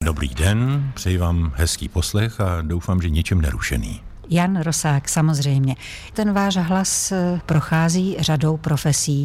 Dobrý den, přeji vám hezký poslech a doufám, že ničem nerušený. Jan Rosák, samozřejmě. Ten váš hlas prochází řadou profesí.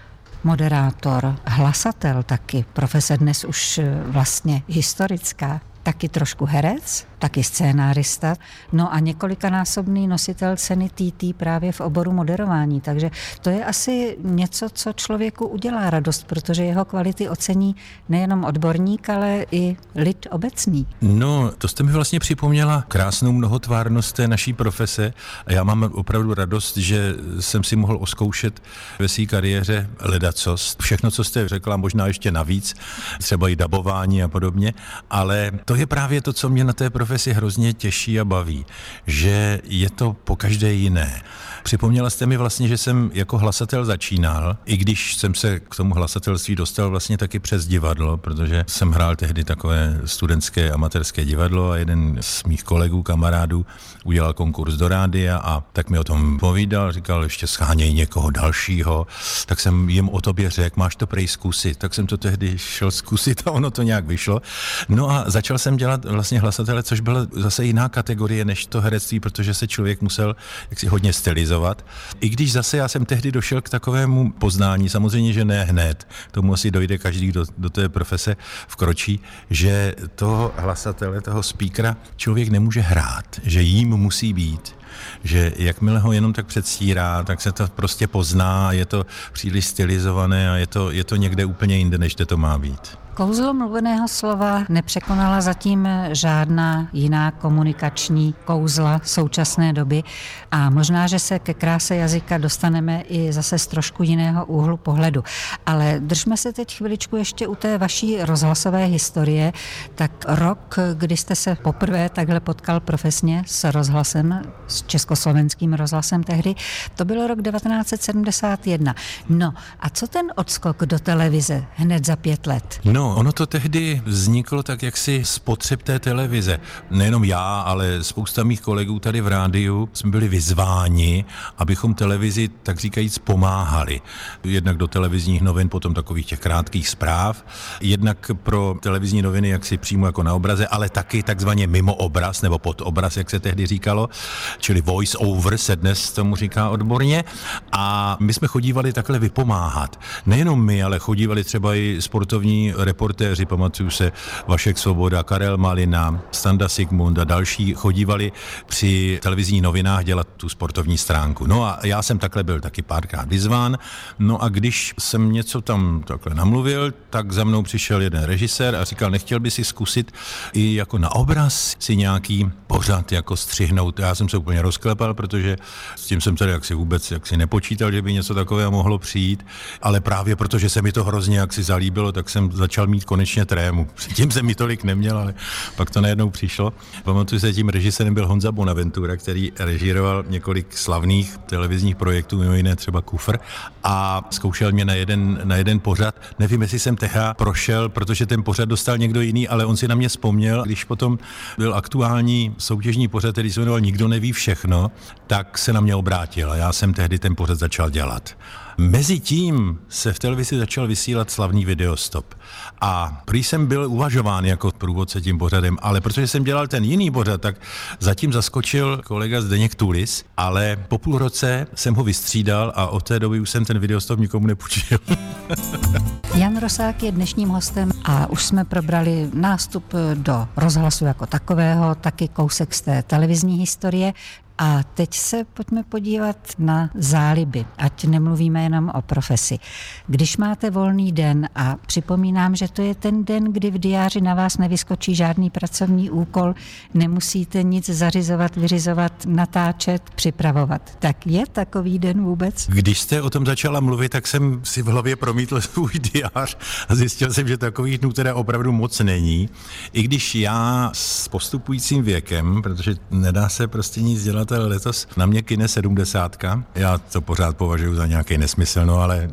Moderátor, hlasatel taky, profese dnes už vlastně historická, taky trošku herec, taky scénárista, no a několikanásobný nositel ceny TT právě v oboru moderování, takže to je asi něco, co člověku udělá radost, protože jeho kvality ocení nejenom odborník, ale i lid obecný. No, to jste mi vlastně připomněla krásnou mnohotvárnost té naší profese a já mám opravdu radost, že jsem si mohl oskoušet ve své kariéře ledacos. Všechno, co jste řekla, možná ještě navíc, třeba i dabování a podobně, ale to je právě to, co mě na té profesi hrozně těší a baví, že je to pokaždé jiné. Připomněla jste mi vlastně, že jsem jako hlasatel začínal, i když jsem se k tomu hlasatelství dostal vlastně taky přes divadlo, protože jsem hrál tehdy takové studentské amatérské divadlo a jeden z mých kolegů, kamarádů udělal konkurs do rádia a tak mi o tom povídal, říkal, ještě scháněj někoho dalšího, tak jsem jim o tobě řekl, máš to prej zkusit, tak jsem to tehdy šel zkusit a ono to nějak vyšlo. No a začal jsem dělat vlastně hlasatele, což byla zase jiná kategorie než to herectví, protože se člověk musel jaksi hodně stylizovat. I když zase já jsem tehdy došel k takovému poznání, samozřejmě, že ne hned, tomu asi dojde každý, kdo do té profese vkročí, že toho hlasatele, toho speakera člověk nemůže hrát, že jím musí být. Že jakmile ho jenom tak předstírá, tak se to prostě pozná, je to příliš stylizované a je to někde úplně jinde, než to má být. Kouzlo mluveného slova nepřekonala zatím žádná jiná komunikační kouzla současné doby a možná, že se ke kráse jazyka dostaneme i zase z trošku jiného úhlu pohledu. Ale držme se teď chviličku ještě u té vaší rozhlasové historie. Tak rok, kdy jste se poprvé takhle potkal profesně s rozhlasem, s československým rozhlasem tehdy, to bylo rok 1971. No a co ten odskok do televize hned za 5 let? No, ono to tehdy vzniklo tak jaksi z potřeb té televize. Nejenom já, ale spousta mých kolegů tady v rádiu jsme byli vyzváni, abychom televizi tak říkajíc pomáhali. Jednak do televizních novin, potom takových těch krátkých zpráv, jednak pro televizní noviny jaksi přímo jako na obraze, ale taky takzvaně mimo obraz nebo pod obraz, jak se tehdy říkalo, čili voice over se dnes tomu říká odborně. A my jsme chodívali takhle vypomáhat. Nejenom my, ale chodívali třeba i sportovní reportéři, pamatuju se Vašek Svoboda, Karel Malina, Standa Sigmund a další chodívali při televizních novinách dělat tu sportovní stránku. No a já jsem takhle byl taky párkrát vyzván. No a když jsem něco tam takhle namluvil, tak za mnou přišel jeden režisér a říkal, nechtěl by si zkusit i jako na obraz si nějaký pořad jako střihnout. Já jsem se úplně rozklepal, protože s tím jsem tady vůbec nepočítal, že by něco takového mohlo přijít, ale právě protože se mi to hrozně jaksi zalíbilo, tak jsem začal mít konečně trému. Předtím jsem mi tolik neměl, ale pak to najednou přišlo. Pamatuju se, tím režisérem byl Honza Bonaventura, který režíroval několik slavných televizních projektů, mimo jiné třeba Kufr, a zkoušel mě na jeden pořad. Nevím, jestli jsem tehá prošel, protože ten pořad dostal někdo jiný, ale on si na mě vzpomněl, když potom byl aktuální soutěžní pořad, který se jmenoval Nikdo neví všechno, tak se na mě obrátil a já jsem tehdy ten pořad začal dělat. Mezitím se v televizi začal vysílat slavný Videostop. A prý jsem byl uvažován jako průvodce tím pořadem, ale protože jsem dělal ten jiný pořad, tak zatím zaskočil kolega Zdeněk Tulis, ale po půl roce jsem ho vystřídal a od té doby už jsem ten Videostop nikomu nepůjčil. Jan Rosák je dnešním hostem a už jsme probrali nástup do rozhlasu jako takového, taky kousek z té televizní historie. A teď se pojďme podívat na záliby, ať nemluvíme jenom o profesi. Když máte volný den, a připomínám, že to je ten den, kdy v diáři na vás nevyskočí žádný pracovní úkol, nemusíte nic zařizovat, vyřizovat, natáčet, připravovat. Tak je takový den vůbec? Když jste o tom začala mluvit, tak jsem si v hlavě promítl svůj diář a zjistil jsem, že takových dnů teda opravdu moc není. I když já s postupujícím věkem, protože nedá se prostě nic dělat přátelé, letos na mě kyne 70. Já to pořád považuji za nějaký nesmysl, no ale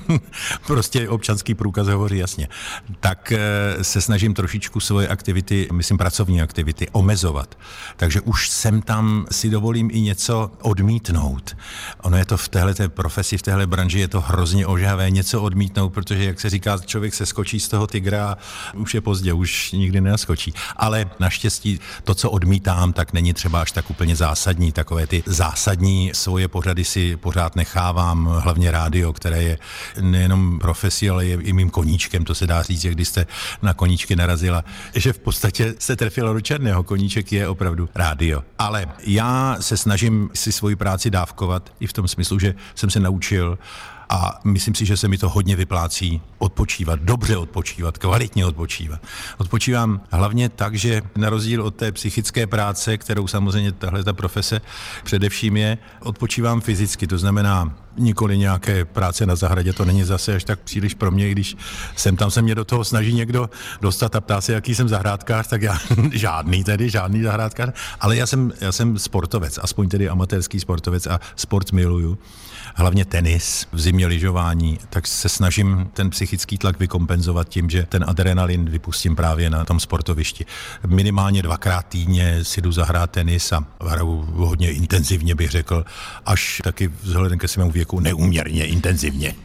prostě občanský průkaz hovoří jasně. Tak se snažím trošičku svoje aktivity, myslím pracovní aktivity, omezovat. Takže už sem tam si dovolím i něco odmítnout. Ono je to v téhleté profesi, v téhle branži je to hrozně ožavé něco odmítnout, protože jak se říká, člověk se skočí z toho tygra a už je pozdě, už nikdy nenaskočí. Ale naštěstí to, co odmítám, tak není třeba až tak úplně zásadní. Takové ty zásadní svoje pořady si pořád nechávám, hlavně rádio, které je nejenom profesí, ale je i mým koníčkem, to se dá říct, když jste na koníčky narazila, že v podstatě se trefila do černého. Koníček je opravdu rádio. Ale já se snažím si svoji práci dávkovat i v tom smyslu, že jsem se naučil a myslím si, že se mi to hodně vyplácí odpočívat, dobře odpočívat, kvalitně odpočívat. Odpočívám hlavně tak, že na rozdíl od té psychické práce, kterou samozřejmě tahle ta profese především je, odpočívám fyzicky, to znamená nikoli nějaké práce na zahradě, to není zase až tak příliš pro mě, i když tam se mě do toho snaží někdo dostat a ptá se, jaký jsem zahrádkář, tak já žádný zahrádkář, ale já jsem sportovec, aspoň tedy amatérský sportovec a sport miluju. Hlavně tenis, v zimě lyžování, tak se snažím ten psychický tlak vykompenzovat tím, že ten adrenalin vypustím právě na tom sportovišti. Minimálně 2krát týdně si jdu zahrát tenis a hraju hodně intenzivně, bych řekl, až taky vzhledem ke svému věku neúměrně intenzivně.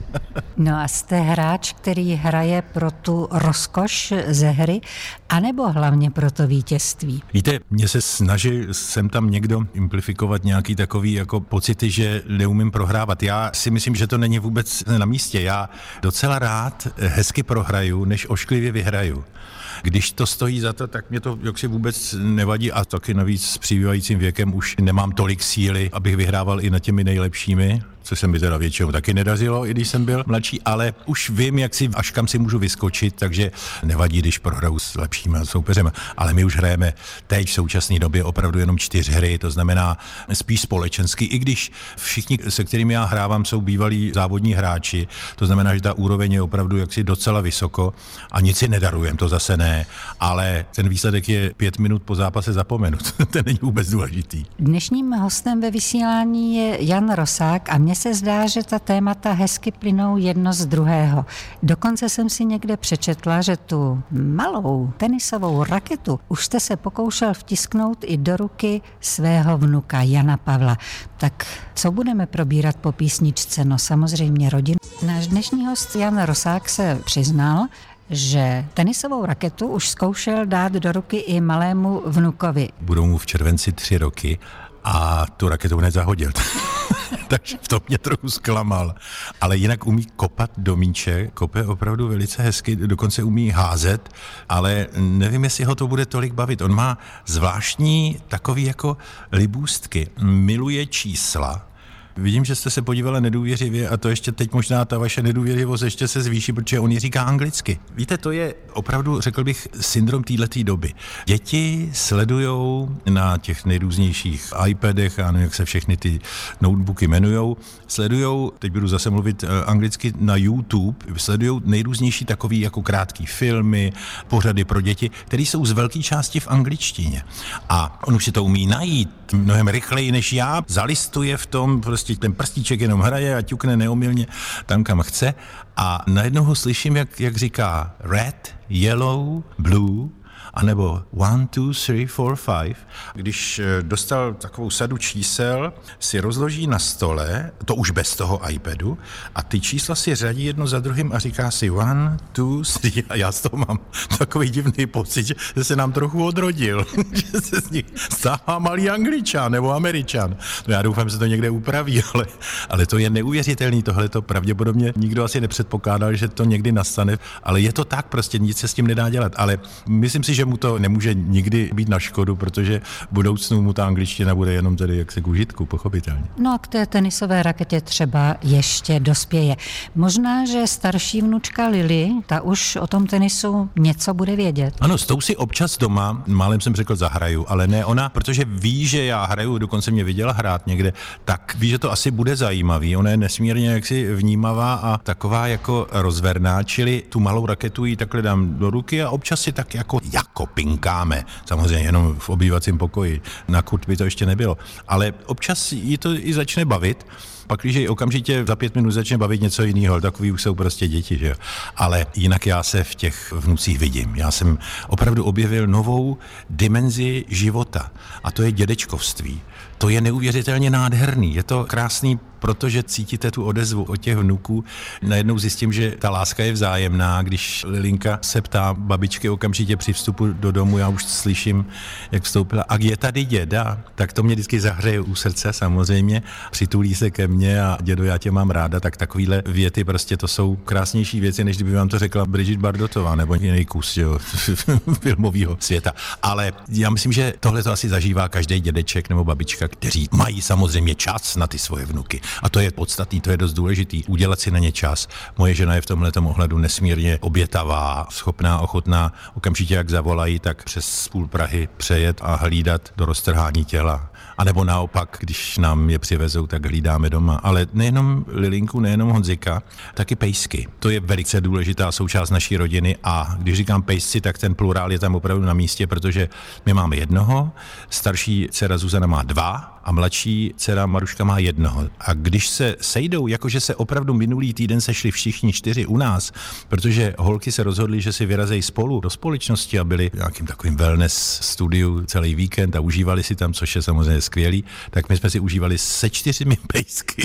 No a jste hráč, který hraje pro tu rozkoš ze hry, anebo hlavně pro to vítězství? Víte, mě se snaží sem tam někdo implifikovat nějaký takový jako pocity, že neumím prohrávat. Já si myslím, že to není vůbec na místě. Já docela rád hezky prohraju, než ošklivě vyhraju. Když to stojí za to, tak mě to jaksi vůbec nevadí a taky navíc s přibývajícím věkem už nemám tolik síly, abych vyhrával i nad těmi nejlepšími, což se mi teda většinou taky nedařilo, i když jsem byl mladší, ale už vím, až kam si můžu vyskočit, takže nevadí, když prohraju s lepšími soupeřem. Ale my už hrajeme teď v současné době opravdu jenom 4 hry, to znamená spíš společensky, i když všichni, se kterými já hrávám, jsou bývalí závodní hráči, to znamená, že ta úroveň je opravdu jaksi docela vysoko a nic si nedarujem, to zase ne, ale ten výsledek je 5 minut po zápase zapomenut. Ten není vůbec důležitý. Dnešním hostem ve vysílání je Jan Rosák a mně se zdá, že ta témata hezky plynou jedno z druhého. Dokonce jsem si někde přečetla, že tu malou tenisovou raketu už jste se pokoušel vtisknout i do ruky svého vnuka Jana Pavla. Tak co budeme probírat po písničce? No samozřejmě rodinu. Náš dnešní host Jan Rosák se přiznal, že tenisovou raketu už zkoušel dát do ruky i malému vnukovi. Budou mu v červenci 3 roky a tu raketu hned zahodil. Takže v tom mě trochu zklamal. Ale jinak umí kopat do míče, kope opravdu velice hezky, dokonce umí házet, ale nevím, jestli ho to bude tolik bavit. On má zvláštní takový jako libůstky. Miluje čísla. Vidím, že jste se podívala nedůvěřivě a to ještě teď možná ta vaše nedůvěřivost ještě se zvýší, protože on ji říká anglicky. Víte, to je opravdu, řekl bych, syndrom téhleté doby. Děti sledujou na těch nejrůznějších iPadech a jak se všechny ty notebooky jmenujou, sledujou, teď budu zase mluvit anglicky, na YouTube, sledujou nejrůznější takový jako krátký filmy, pořady pro děti, které jsou z velké části v angličtině. A on už si to umí najít mnohem rychleji než já, zalistuje v tom, prostě ten prstíček jenom hraje a ťukne neomylně tam, kam chce. A najednou ho slyším, jak říká red, yellow, blue, anebo 1, 2, 3, 4, 5. Když dostal takovou sadu čísel, si rozloží na stole, to už bez toho iPadu, a ty čísla si řadí jedno za druhým a říká si 1, 2, 3. A já z toho mám takový divný pocit, že se nám trochu odrodil, že se z nich stává malý Angličan nebo Američan. No já doufám, že se to někde upraví, ale to je neuvěřitelný, tohle to pravděpodobně nikdo asi nepředpokládal, že to někdy nastane, ale je to tak, prostě nic se s tím nedá dělat, ale myslím si, že mu to nemůže nikdy být na škodu, protože v budoucnu mu ta angličtina bude jenom tedy jaksi k užitku, pochopitelně. No a k té tenisové raketě třeba ještě dospěje. Možná, že starší vnučka Lily, ta už o tom tenisu něco bude vědět. Ano, s tou si občas doma, málem jsem řekl zahraju, ale ne ona, protože ví, že já hraju, dokonce mě viděla hrát někde, tak ví, že to asi bude zajímavý. Ona je nesmírně jaksi vnímavá a taková jako rozverná, čili tu malou raketu jí takhle dám do ruky a občas si tak jako kopinkáme. Samozřejmě jenom v obývacím pokoji. Na kurt by to ještě nebylo. Ale občas jí to i začne bavit, pakliže ji okamžitě za 5 minut začne bavit něco jiného, takový už jsou prostě děti, že jo. Ale jinak já se v těch vnucích vidím. Já jsem opravdu objevil novou dimenzi života a to je dědečkovství. To je neuvěřitelně nádherný, je to krásný, protože cítíte tu odezvu od těch vnuků. Najednou zjistím, že ta láska je vzájemná, když Lilinka se ptá babičky okamžitě při vstupu do domu, já už slyším, jak vstoupila, a je tady děda, tak to mě vždycky zahřeje u srdce samozřejmě, přitulí se ke mně a dědo, já tě mám ráda, tak takovýhle věty prostě to jsou krásnější věci, než kdyby vám to řekla Brigitte Bardotová nebo jiný kus filmového světa. Ale já myslím, že tohle to asi zažívá každý dědeček nebo babička, kteří mají samozřejmě čas na ty svoje vnuky. A to je podstatný, to je dost důležitý, udělat si na ně čas. Moje žena je v tomhletom ohledu nesmírně obětavá, schopná, ochotná, okamžitě jak zavolají, tak přes půl Prahy přejet a hlídat do roztrhání těla. A nebo naopak, když nám je přivezou, tak hlídáme doma. Ale nejenom Lilinku, nejenom Honzika, taky pejsky. To je velice důležitá součást naší rodiny a když říkám pejsci, tak ten plurál je tam opravdu na místě, protože my máme jednoho, starší dcera Zuzana má 2 a mladší dcera Maruška má 1. A když se sejdou, jakože se opravdu minulý týden sešli všichni 4 u nás, protože holky se rozhodly, že si vyrazejí spolu do společnosti a byli v nějakým takovým wellness studiu celý víkend a užívali si tam, což je samozřejmě skvělý, tak my jsme si užívali se 4 pejsky.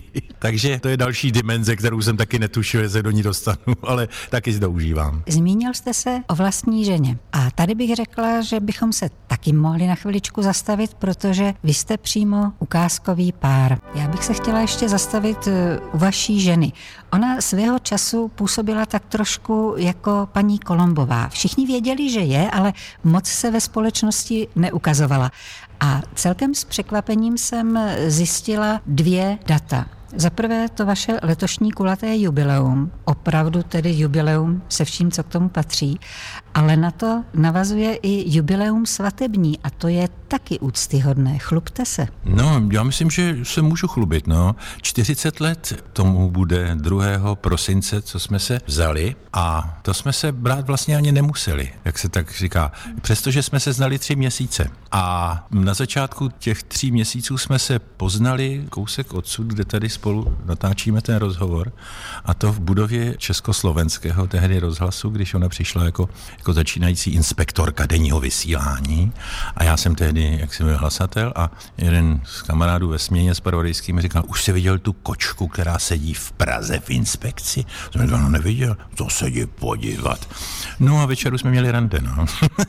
Takže to je další dimenze, kterou jsem taky netušil, že se do ní dostanu, ale taky si to užívám. Zmínil jste se o vlastní ženě. A tady bych řekla, že bychom se taky mohli na chviličku zastavit, protože vy jste přímo ukázkový pár. Já bych se chtěla ještě zastavit u vaší ženy. Ona svého času působila tak trošku jako paní Kolombová. Všichni věděli, že je, ale moc se ve společnosti neukazovala. A celkem s překvapením jsem zjistila 2 data. Za prvé to vaše letošní kulaté jubileum, opravdu tedy jubileum se vším, co k tomu patří, ale na to navazuje i jubileum svatební a to je taky úctyhodné. Chlubte se. No, já myslím, že se můžu chlubit, no. 40 let tomu bude 2. prosince, co jsme se vzali a to jsme se brát vlastně ani nemuseli, jak se tak říká. Přestože jsme se znali 3 měsíce a na začátku těch 3 měsíců jsme se poznali kousek odsud, kde tady spolu natáčíme ten rozhovor a to v budově Československého tehdy rozhlasu, když ona přišla jako začínající inspektorka denního vysílání a já jsem tehdy, jak jsem byl hlasatel a jeden z kamarádů ve směně zpravodajský mi říkal, už jsi viděl tu kočku, která sedí v Praze v inspekci? Jsem říkal, no neviděl, to se jdi podívat. No a večeru jsme měli rande, no.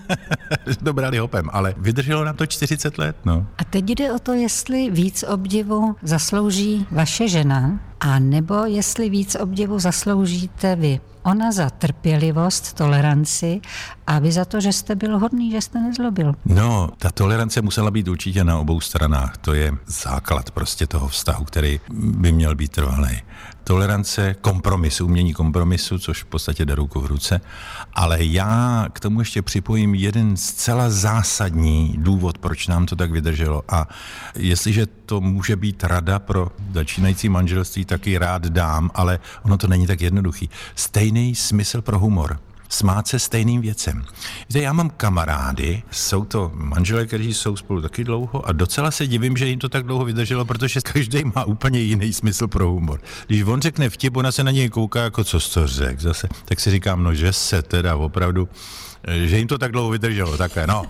Dobrali hopem, ale vydrželo nám to 40 let, no. A teď jde o to, jestli víc obdivu zaslouží vaše žena, a nebo jestli víc obdivu zasloužíte vy. Ona za trpělivost, toleranci a vy za to, že jste byl hodný, že jste nezlobil. No, ta tolerance musela být určitě na obou stranách. To je základ prostě toho vztahu, který by měl být trvalý. Tolerance, kompromisu, umění kompromisu, což v podstatě jde ruku v ruce. Ale já k tomu ještě připojím jeden zcela zásadní důvod, proč nám to tak vydrželo. A jestliže to může být rada pro začínající manželství, taky rád dám, ale ono to není tak jednoduchý. Stejný smysl pro humor. Smát se stejným věcem. Víte, já mám kamarády, jsou to manželé, kteří jsou spolu taky dlouho a docela se divím, že jim to tak dlouho vydrželo, protože každý má úplně jiný smysl pro humor. Když on řekne vtip, ona se na něj kouká jako co jsi to řekl zase, tak si říkám, no že se teda opravdu, že jim to tak dlouho vydrželo, takhle, no,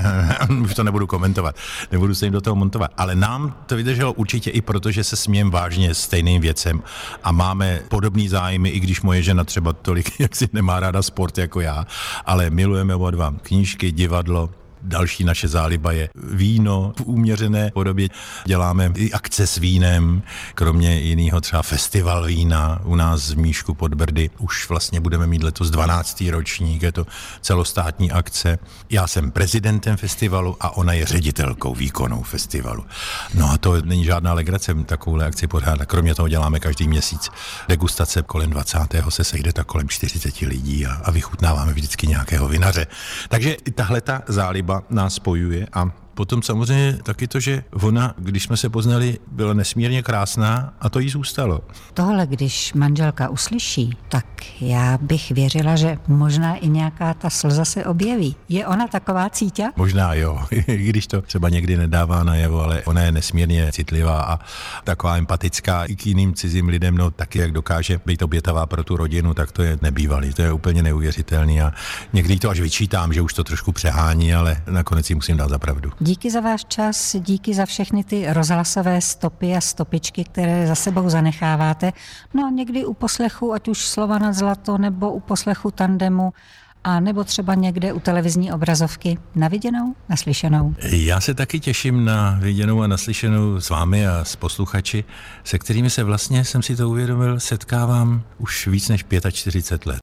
už to nebudu komentovat, nebudu se jim do toho montovat, ale nám to vydrželo určitě i proto, že se smějeme vážně stejným věcem a máme podobný zájmy, i když moje žena třeba tolik, jak si nemá ráda sport jako já, ale milujeme oba dva knížky, divadlo. Další naše záliba je víno v uměřené podobě. Děláme i akce s vínem, kromě jiného třeba festival vína u nás v Míšku pod Brdy. Už vlastně budeme mít letos 12. ročník, je to celostátní akce. Já jsem prezidentem festivalu a ona je ředitelkou výkonnou festivalu. No a to není žádná legrace takovouhle akci pořádat. Kromě toho děláme každý měsíc degustace, kolem 20. se sejde tak kolem 40 lidí a vychutnáváme vždycky nějakého vinaře. Takže i tahleta záliba nás spojuje a potom samozřejmě taky to, že ona, když jsme se poznali, byla nesmírně krásná a to jí zůstalo. Tohle, když manželka uslyší, tak já bych věřila, že možná i nějaká ta slza se objeví. Je ona taková cíťa? Možná jo, i když to třeba někdy nedává najevo, ale ona je nesmírně citlivá a taková empatická i k jiným cizím lidem, no taky jak dokáže být obětavá pro tu rodinu, tak to je nebývalý, to je úplně neuvěřitelný a někdy to až vyčítám, že už to trošku přehání, ale nakonec si musím dát za pravdu. Díky za váš čas, díky za všechny ty rozhlasové stopy a stopičky, které za sebou zanecháváte. No a někdy u poslechu, ať už Slova nad zlato, nebo u poslechu Tandemu, a nebo třeba někde u televizní obrazovky. Na viděnou, naslyšenou. Já se taky těším na viděnou a naslyšenou s vámi a s posluchači, se kterými se vlastně, jsem si to uvědomil, setkávám už víc než 45 let.